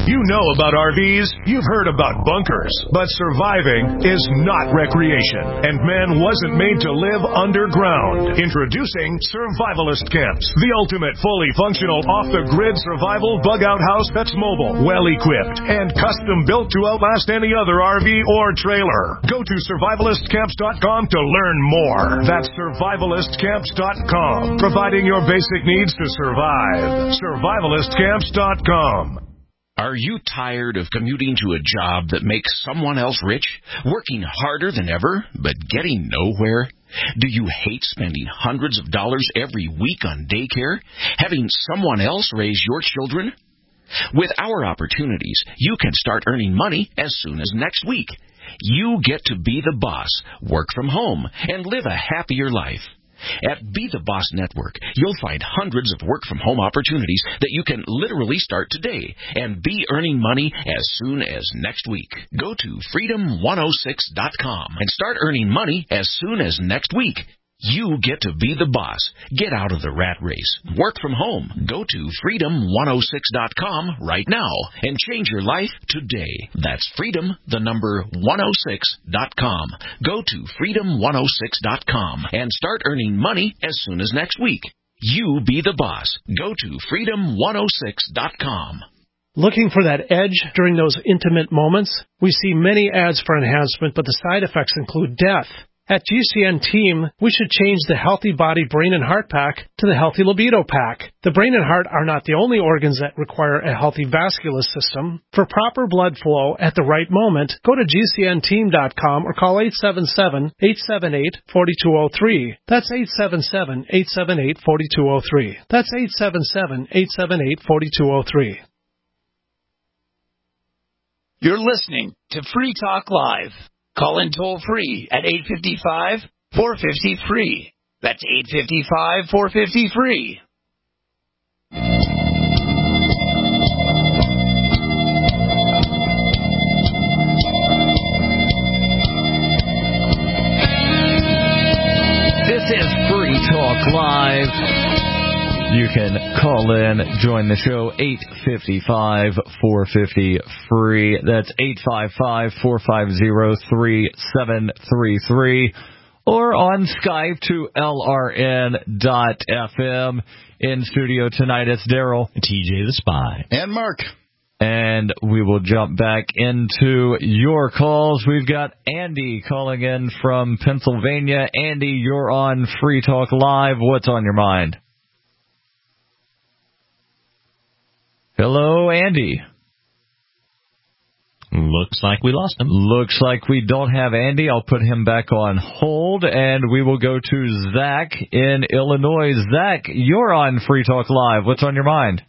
You know about R Vs, you've heard about bunkers, but surviving is not recreation, and man wasn't made to live underground. Introducing Survivalist Camps, the ultimate fully functional off-the-grid survival bug-out house that's mobile, well-equipped, and custom-built to outlast any other R V or trailer. Go to survivalist camps dot com to learn more. That's survivalist camps dot com, providing your basic needs to survive. survivalist camps dot com. Are you tired of commuting to a job that makes someone else rich, working harder than ever, but getting nowhere? Do you hate spending hundreds of dollars every week on daycare, having someone else raise your children? With our opportunities, you can start earning money as soon as next week. You get to be the boss, work from home, and live a happier life. At Be the Boss Network, you'll find hundreds of work-from-home opportunities that you can literally start today and be earning money as soon as next week. Go to freedom one oh six dot com and start earning money as soon as next week. You get to be the boss. Get out of the rat race. Work from home. Go to freedom one oh six dot com right now and change your life today. That's freedom, the number one oh six dot com. Go to freedom one oh six dot com and start earning money as soon as next week. You be the boss. Go to freedom one oh six dot com. Looking for that edge during those intimate moments? We see many ads for enhancement, but the side effects include death. At G C N Team, we should change the Healthy Body Brain and Heart Pack to the Healthy Libido Pack. The brain and heart are not the only organs that require a healthy vascular system. For proper blood flow at the right moment, go to G C N team dot com or call eight seven seven, eight seven eight, four two zero three. That's eight seven seven, eight seven eight, four two zero three. That's eight seven seven, eight seven eight, four two zero three. You're listening to Free Talk Live. Call in toll-free at eight five five, four five zero, F R E E. That's eight five five, four five zero, F R E E. This is Free Talk Live. You can call in, join the show, eight five five, four five zero, F R E E. That's eight five five, four five zero, three seven three three. Or on Skype to L R N dot F M. In studio tonight, it's Daryl, T J the Spy, and Mark. And we will jump back into your calls. We've got Andy calling in from Pennsylvania. Andy, you're on Free Talk Live. What's on your mind? Hello, Andy. Looks like we lost him. Looks like we don't have Andy. I'll put him back on hold, and we will go to Zach in Illinois. Zach, you're on Free Talk Live. What's on your mind?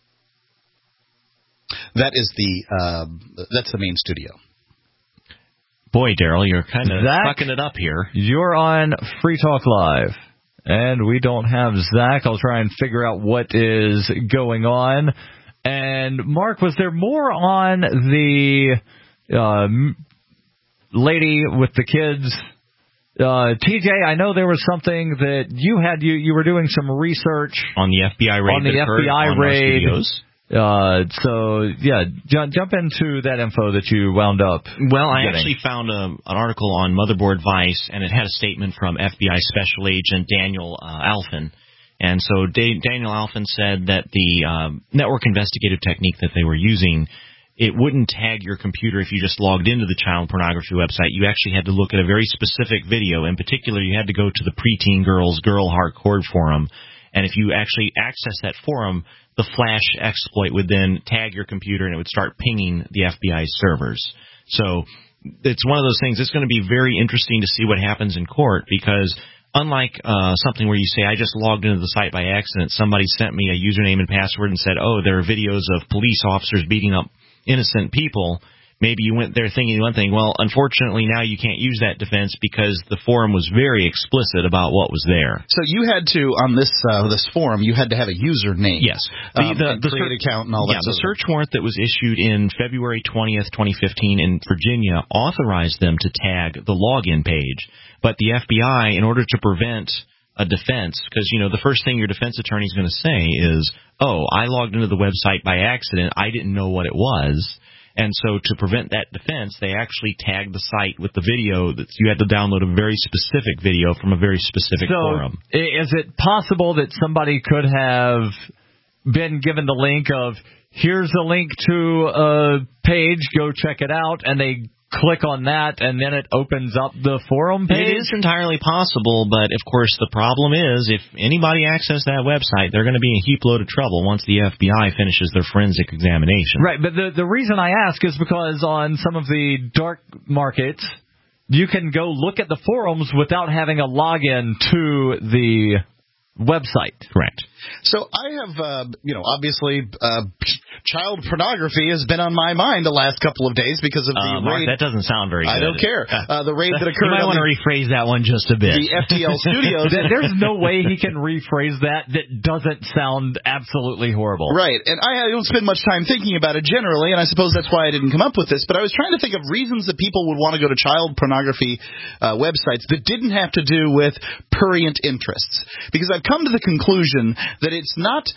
That is the uh, that's the main studio. Boy, Daryl, you're kind of Zach, fucking it up here. You're on Free Talk Live, and we don't have Zach. I'll try and figure out what is going on. And, Mark, was there more on the uh, lady with the kids? Uh, T J, I know there was something that you had. You, you were doing some research. On the F B I raid. On the F B I raid. Uh, so, yeah, jump, jump into that info that you wound up Well, I getting. actually found a, an article on Motherboard Vice, and it had a statement from F B I Special Agent Daniel uh, Alphen. And so da- Daniel Alphen said that the um, network investigative technique that they were using, it wouldn't tag your computer if you just logged into the child pornography website. You actually had to look at a very specific video. In particular, you had to go to the Preteen Girls Girl Hardcore forum. And if you actually access that forum, the Flash exploit would then tag your computer and it would start pinging the F B I servers. So it's one of those things. It's going to be very interesting to see what happens in court because unlike uh, something where you say, I just logged into the site by accident, somebody sent me a username and password and said, oh, there are videos of police officers beating up innocent people. Maybe you went there thinking one thing. Well, unfortunately, now you can't use that defense because the forum was very explicit about what was there. So you had to, on this uh, this forum, you had to have a username. Yes. The, um, the, and the create ser- account and all yeah, that. The search warrant that was issued in February twentieth, twenty fifteen in Virginia authorized them to tag the login page. But the F B I, in order to prevent a defense, because, you know, the first thing your defense attorney is going to say is, oh, I logged into the website by accident. I didn't know what it was. And so to prevent that defense, they actually tagged the site with the video that you had to download a very specific video from a very specific so forum. Is it possible that somebody could have been given the link of, here's a link to a page, go check it out, and they click on that, and then it opens up the forum page? It is entirely possible, but of course the problem is if anybody accesses that website, they're going to be in a heap load of trouble once the F B I finishes their forensic examination. Right, but the the reason I ask is because on some of the dark markets, you can go look at the forums without having a login to the website. Correct. So I have, uh, you know, obviously, uh, child pornography has been on my mind the last couple of days because of the uh, Mark, raid. That doesn't sound very good. I don't care. Uh, the raid that occurred. You might on want the, to rephrase that one just a bit. The F T L studios. There's no way he can rephrase that that doesn't sound absolutely horrible. Right, and I don't spend much time thinking about it generally, and I suppose that's why I didn't come up with this, but I was trying to think of reasons that people would want to go to child pornography uh, websites that didn't have to do with prurient interests. Because I've come to the conclusion that it's not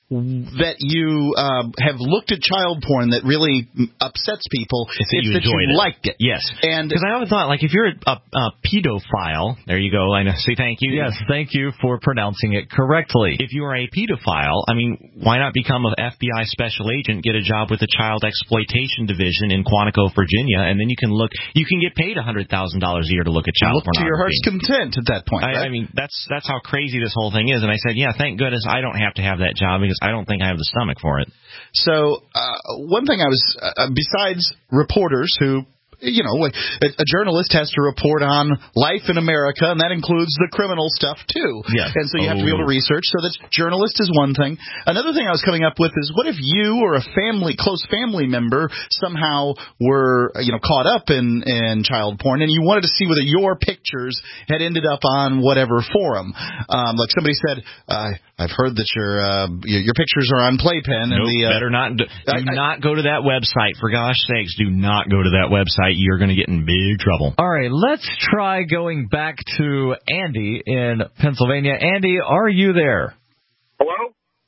that you uh, have looked at child porn that really upsets people. It's that it's you that you enjoyed it. liked it. Yes. And because I always thought, like, if you're a, a, a pedophile, there you go, I know, say thank you. Yes, thank you for pronouncing it correctly. If you are a pedophile, I mean, why not become an F B I special agent, get a job with the Child Exploitation Division in Quantico, Virginia, and then you can look, you can get paid one hundred thousand dollars a year to look at child look pornography. to your heart's content at that point, I, right? I mean, that's that's how crazy this whole thing is. And I said, yeah, thank goodness I don't have to have that job because I don't think I have the stomach for it. So uh, one thing I was, uh, besides reporters who, you know, a, a journalist has to report on life in America, and that includes the criminal stuff, too. Yeah. And so you oh. have to be able to research. So that journalist is one thing. Another thing I was coming up with is, what if you or a family, close family member somehow were, you know, caught up in, in child porn, and you wanted to see whether your pictures had ended up on whatever forum. Um, like somebody said, uh, I've heard that your uh, your pictures are on Playpen. Nope, and the, uh, better not. Do, do I, I, not go to that website. For gosh sakes, do not go to that website. You're going to get in big trouble. All right, let's try going back to Andy in Pennsylvania. Andy, are you there? Hello?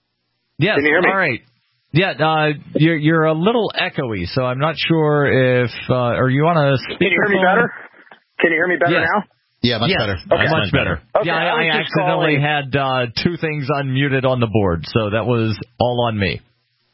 Yes. Can you hear me? All right. Yeah, uh, you're you're a little echoey, so I'm not sure if uh, or you want to speak. Can you hear me better? Can you hear me better yes. now? Yeah, much yes. better. Okay. Much better. Okay, yeah, I, I, I accidentally calling. had uh, two things unmuted on the board, so that was all on me.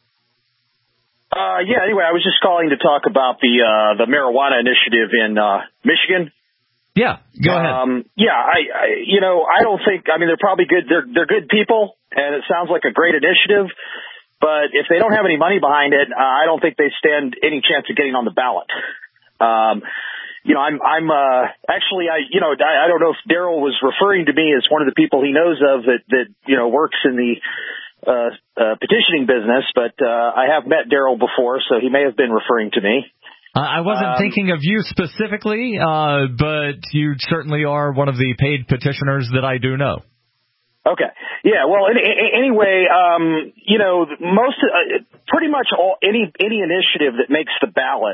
Uh, yeah. Anyway, I was just calling to talk about the uh, the marijuana initiative in uh, Michigan. Yeah, go ahead. Um, yeah, I, I, you know, I don't think. I mean, they're probably good. They're they're good people, and it sounds like a great initiative. But if they don't have any money behind it, uh, I don't think they stand any chance of getting on the ballot. Um, you know, I'm I'm uh, actually I you know I, I don't know if Daryl was referring to me as one of the people he knows of that that you know works in the uh, uh, petitioning business, but uh, I have met Daryl before, so he may have been referring to me. Uh, I wasn't Um, thinking of you specifically, uh, but you certainly are one of the paid petitioners that I do know. Okay. Yeah. Well, any, anyway, um, you know, most, uh, pretty much all, any, any initiative that makes the ballot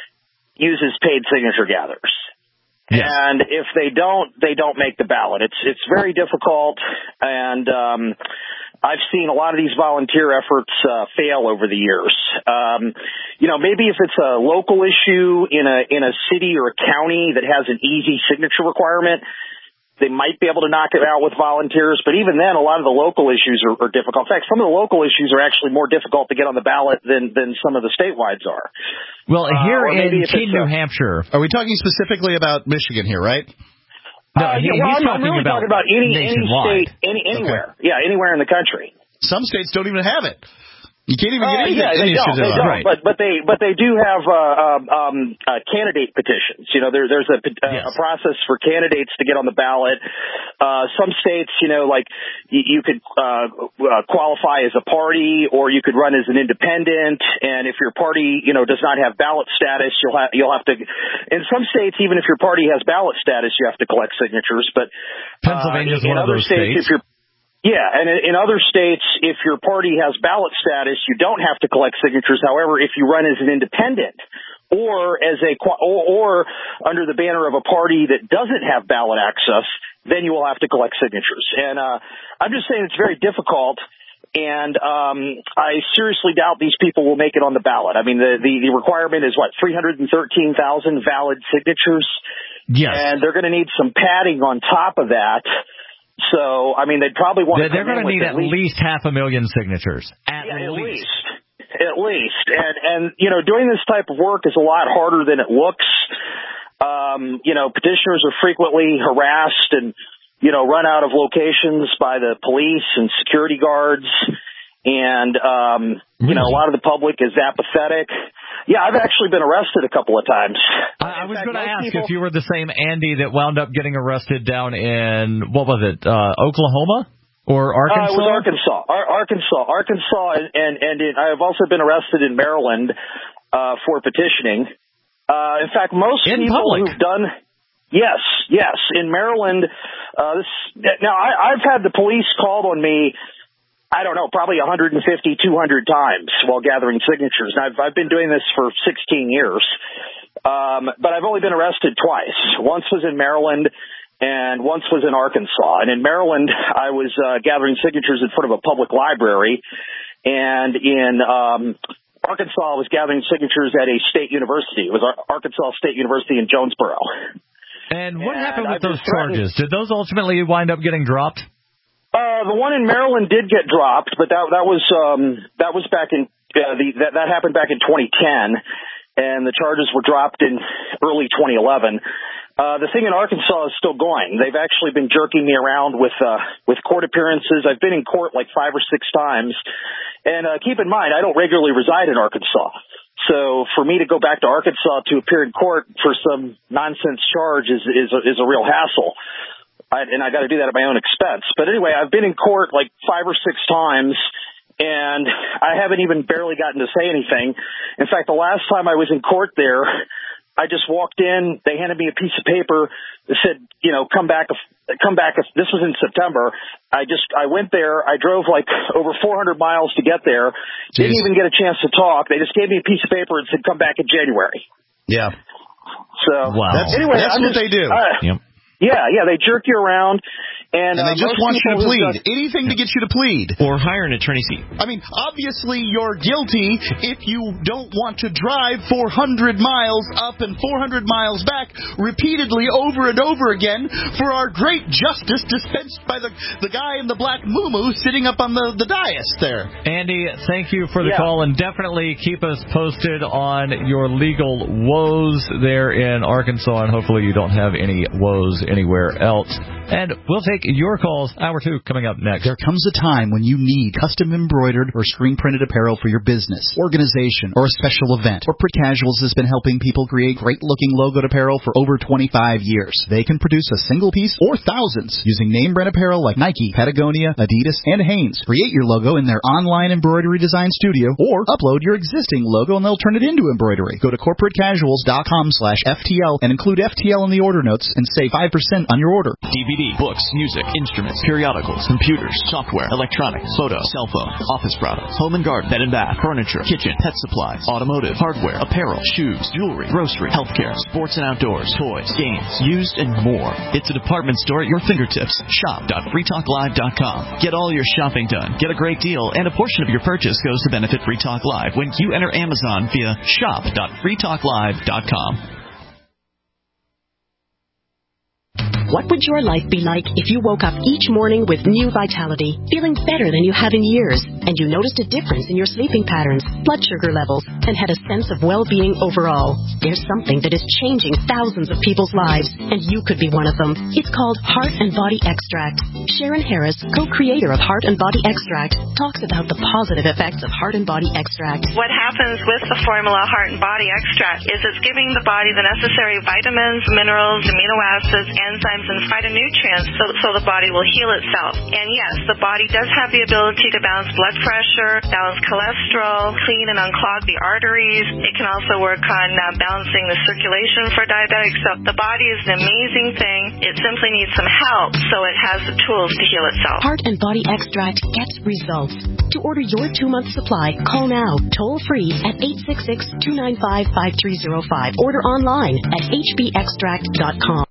uses paid signature gatherers. Yes. And if they don't, they don't make the ballot. It's, it's very difficult. And, um, I've seen a lot of these volunteer efforts, uh, fail over the years. Um, you know, maybe if it's a local issue in a, in a city or a county that has an easy signature requirement, they might be able to knock it out with volunteers, but even then, a lot of the local issues are, are difficult. In fact, some of the local issues are actually more difficult to get on the ballot than, than some of the statewides are. Well, here uh, in Keene, New Hampshire... Are we talking specifically about Michigan here, right? No, uh, he, yeah, well, he's I'm, talking I'm really about talking about any, any nationwide. state, any, anywhere. Okay. Yeah, anywhere in the country. Some states don't even have it. You can't even get uh, anything. Yeah, they don't. They don't. Right. But but they but they do have uh, um, uh, candidate petitions. You know, there, there's a, a, yes. a process for candidates to get on the ballot. Uh, some states, you know, like you, you could uh, uh, qualify as a party, or you could run as an independent. And if your party, you know, does not have ballot status, you'll have you'll have to. In some states, even if your party has ballot status, you have to collect signatures. But Pennsylvania is uh, one of those states. states if you're Yeah, and in other states, if your party has ballot status, you don't have to collect signatures. However, if you run as an independent or as a or, or under the banner of a party that doesn't have ballot access, then you will have to collect signatures. And uh, I'm just saying it's very difficult, and um, I seriously doubt these people will make it on the ballot. I mean, the, the, the requirement is, what, three hundred thirteen thousand valid signatures? Yes. And they're going to need some padding on top of that. So, I mean, they'd probably want they're, to They're going to need at least, least half a million signatures. At yeah, least. At least. At least. And, and, you know, doing this type of work is a lot harder than it looks. Um, you know, petitioners are frequently harassed and, you know, run out of locations by the police and security guards. And, um, you know, a lot of the public is apathetic. Yeah, I've actually been arrested a couple of times. I, I was going to ask people, if you were the same Andy that wound up getting arrested down in, what was it, uh, Oklahoma or Arkansas? Uh, it was Arkansas. Ar- Arkansas. Arkansas, and, and, and it, I've also been arrested in Maryland uh, for petitioning. Uh, in fact, most in people public. who've done... Yes, yes. In Maryland, uh, this, now I, I've had the police called on me, I don't know, probably one hundred fifty, two hundred times while gathering signatures. And I've, I've been doing this for sixteen years. Um, but I've only been arrested twice. Once was in Maryland and once was in Arkansas. And in Maryland, I was uh, gathering signatures in front of a public library. And in um, Arkansas, I was gathering signatures at a state university. It was Ar- Arkansas State University in Jonesboro. And what and happened with I've those charges? Did those ultimately wind up getting dropped? Uh, the one in Maryland did get dropped, but that that was um, that was back in uh, the that, that happened back in twenty ten, and the charges were dropped in early twenty eleven. Uh, the thing in Arkansas is still going. They've actually been jerking me around with uh, with court appearances. I've been in court like five or six times, and uh, keep in mind I don't regularly reside in Arkansas. So for me to go back to Arkansas to appear in court for some nonsense charge is is a, is a real hassle. I, and I got to do that at my own expense. But anyway, I've been in court like five or six times, and I haven't even barely gotten to say anything. In fact, the last time I was in court there, I just walked in. They handed me a piece of paper that said, you know, come back, come back. This was in September. I just, I went there. I drove like over four hundred miles to get there. Jeez. Didn't even get a chance to talk. They just gave me a piece of paper and said, come back in January. Yeah. So wow. That's, anyway, that's I'm what just, they do. Uh, yep. Yeah, yeah, they jerk you around, and, and they uh, just want you to plead. Got, Anything to get you to plead. Or hire an attorney. I mean, obviously you're guilty if you don't want to drive four hundred miles up and four hundred miles back repeatedly over and over again for our great justice dispensed by the the guy in the black muumuu sitting up on the, the dais there. Andy, thank you for the yeah. call, and definitely keep us posted on your legal woes there in Arkansas, and hopefully you don't have any woes anywhere else. And we'll take your calls. Hour two coming up next. There comes a time when you need custom embroidered or screen printed apparel for your business, organization, or a special event. Corporate Casuals has been helping people create great looking logoed apparel for over twenty-five years. They can produce a single piece or thousands using name brand apparel like Nike, Patagonia, Adidas, and Hanes. Create your logo in their online embroidery design studio or upload your existing logo and they'll turn it into embroidery. Go to corporate casuals dot com slash F T L and include F T L in the order notes and save five percent on your order. D V D, books, music, instruments, periodicals, computers, software, electronics, photo, cell phone, office products, home and garden, bed and bath, furniture, kitchen, pet supplies, automotive, hardware, apparel, shoes, jewelry, grocery, healthcare, sports and outdoors, toys, games, used, and more. It's a department store at your fingertips. shop dot free talk live dot com. Get all your shopping done. Get a great deal, and a portion of your purchase goes to benefit Free Talk Live when you enter Amazon via shop dot free talk live dot com. What would your life be like if you woke up each morning with new vitality, feeling better than you have in years, and you noticed a difference in your sleeping patterns, blood sugar levels, and had a sense of well-being overall? There's something that is changing thousands of people's lives, and you could be one of them. It's called Heart and Body Extract. Sharon Harris, co-creator of Heart and Body Extract, talks about the positive effects of Heart and Body Extract. What happens with the formula Heart and Body Extract is it's giving the body the necessary vitamins, minerals, amino acids, enzymes, and phytonutrients so, so the body will heal itself. And yes, the body does have the ability to balance blood pressure, balance cholesterol, clean and unclog the arteries. It can also work on uh, balancing the circulation for diabetics. So the body is an amazing thing. It simply needs some help, so it has the tools to heal itself. Heart and Body Extract gets results. To order your two-month supply, call now, toll-free at eight six six, two nine five, five three zero five. Order online at h b extract dot com.